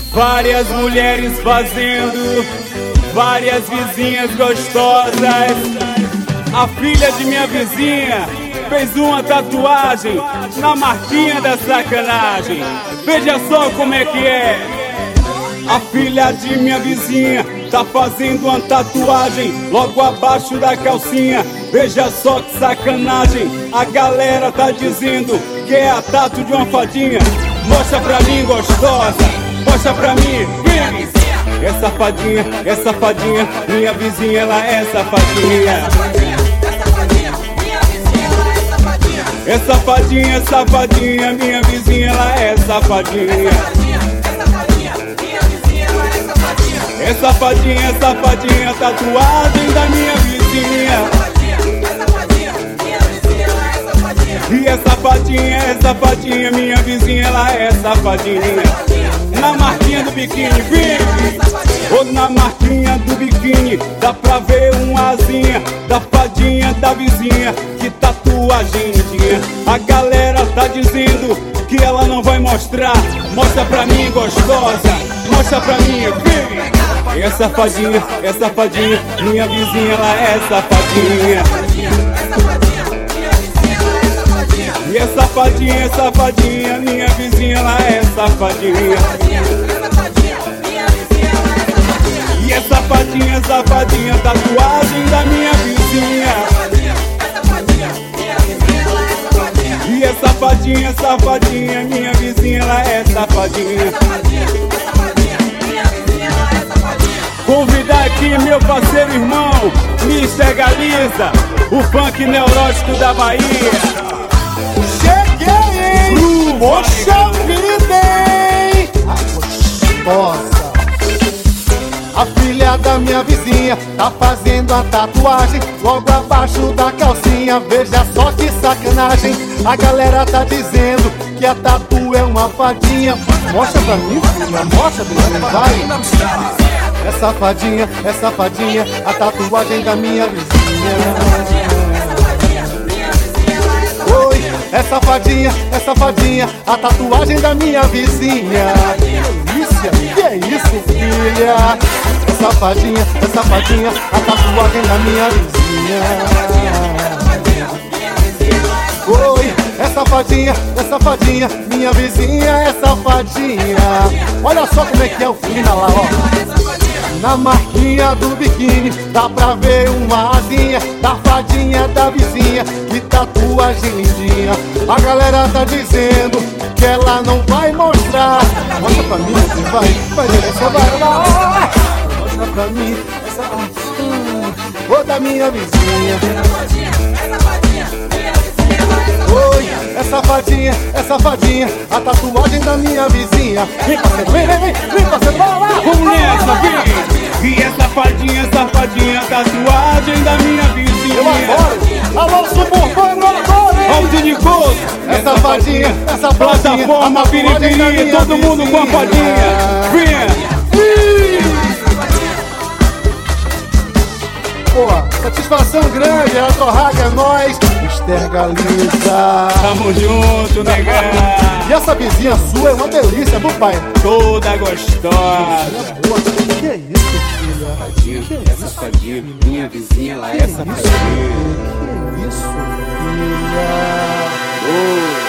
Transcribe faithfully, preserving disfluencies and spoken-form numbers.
Várias mulheres fazendo, várias vizinhas gostosas. A filha de minha vizinha fez uma tatuagem na marquinha da sacanagem. Veja só como é que é. A filha de minha vizinha tá fazendo uma tatuagem logo abaixo da calcinha. Veja só que sacanagem. A galera tá dizendo que é a tatu de uma fadinha. Mostra pra mim, gostosa, mostra pra mim, vem. É safadinha, é safadinha, minha vizinha, ela é safadinha. É safadinha, é safadinha, minha vizinha, ela é safadinha. É safadinha, é safadinha, tatuagem da minha vizinha. E é safadinha, é safadinha, minha vizinha, ela é safadinha. Na marquinha do biquíni, vem. Ou na marquinha do biquíni, dá pra ver uma asinha da fadinha da vizinha. Que tatuagem lindinha. A galera tá dizendo que ela não vai mostrar. Mostra pra mim, gostosa, mostra pra mim, vem. É safadinha, é safadinha, minha vizinha, ela é safadinha. E é safadinha, é safadinha, minha vizinha, ela é safadinha. E é safadinha, é safadinha, tatuagem da minha vizinha. E é safadinha, é safadinha, minha vizinha, ela é safadinha. Convidar aqui meu parceiro irmão, mister Galiza, o funk neurótico da Bahia. Cheguei, hein? Poxa vida, hein? Gostosa. A filha da minha vizinha tá fazendo a tatuagem logo abaixo da calcinha. Veja só que sacanagem. A galera tá dizendo que a tatu é uma fadinha. Mostra pra mim, filha, mostra, bebê, vai. É safadinha, é safadinha, a tatuagem da minha vizinha. Oi, é safadinha, é safadinha, a tatuagem da minha vizinha. Delícia, que é isso, filha? É safadinha, é safadinha, a tatuagem da minha vizinha. Oi, é safadinha, é safadinha, minha vizinha é safadinha. Olha só como é que é o final lá, ó. Na marquinha do biquíni dá pra ver uma asinha da fadinha da vizinha. Que tatuagem lindinha. A galera tá dizendo que ela não vai mostrar. Mostra pra mim, vai, vai, delícia, vai lá. Mostra pra mim essa hum, ô da minha vizinha. Oi, é safadinha, é safadinha, a tatuagem da minha vizinha. Vem parceiro, vem, vem, vem, vem parceiro, vai lá. Vamos nessa, vem. E é safadinha, safadinha, tatuagem da minha vizinha. Eu adoro, alô suburbano, adoro. Alto de couro, é safadinha, é safadinha, plataforma, piripiri, todo mundo com a fadinha. Vem. Pô, satisfação grande, a torraga é nóis. mister Galiza, tamo junto, negão. E essa vizinha sua é uma delícia, meu pai. Toda gostosa. Que é isso, filha? Safadinha, que é é safadinha, minha vizinha, ela é safadinha. Que é isso, filha? Oh.